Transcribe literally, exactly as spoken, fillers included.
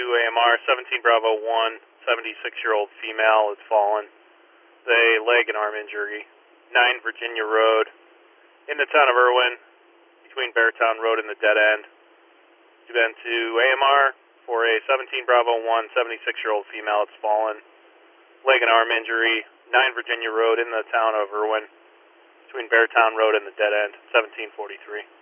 A M R, seventeen Bravo one, seventy-six-year-old female has fallen. They leg and arm injury. nine Virginia Road, in the town of Irwin, between Beartown Road and the dead end. You've been to A M R for a seventeen Bravo one, seventy-six-year-old female that's fallen. Leg and arm injury. nine Virginia Road in the town of Irwin, between Beartown Road and the dead end, seventeen forty-three.